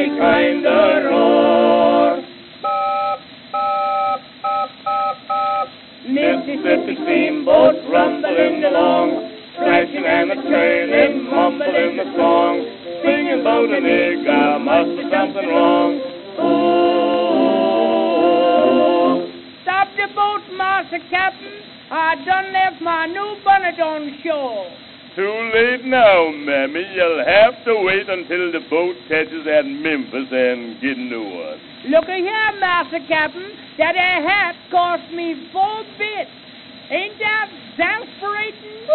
any kind of roar. Mississippi steamboat rumbling along, crashing and a-turning, mumbling the song, singing about a nigger, must be something wrong. Oh, stop the boat, Master Captain. I done left my new bonnet on shore. Too late now, Mammy. You'll have to wait until the boat catches at Memphis and get a new one. Look here, Master Captain. That hat cost me 4 bits. Ain't that exasperating?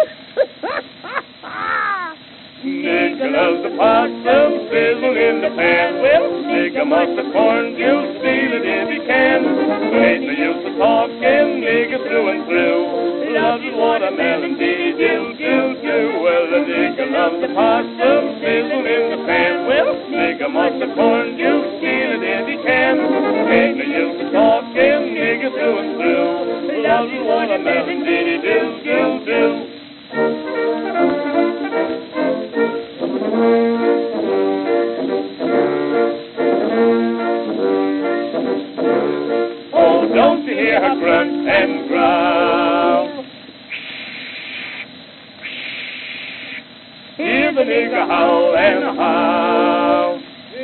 Nigger loves the possum, sizzle in the pan. Well, nigger must have corn juice, steal it if he can. Ain't no use of talking, nigger through and through. Loves watermelon, dee-dee-do-do-do. Well, the nigger loves the possum, sizzle in the pan. Well, nigger must have corn juice, steal it if he can. Ain't no use of talking, nigger through and through. Loves watermelon, dee-dee-do-do-do. Oh, don't you hear her grunt and growl? Hear the nigger howl and howl.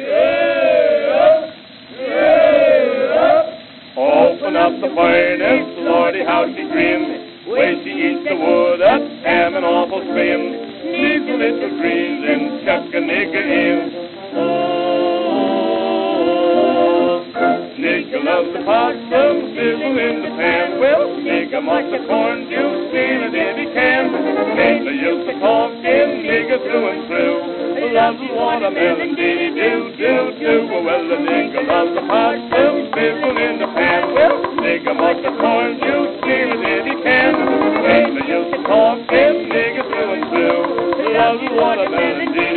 Open up the furnace, Lordy, how she grins. Way she eats the wood up, ham an awful spin. Needs a little grease and chuck a nigger in. Oh, nigger loves the possum, sizzle in the pan. Well, nigger must have corn juice, steal it if he can. Ain't no use of talking, nigger through and through. Loves watermelon, dee-dee-do-do-do. Well, the nigger loves the possum, sizzle in the pan. Well, nigger must have corn juice, steal it if he can. Ain't no use of talking, nigger through and through. Loves watermelon,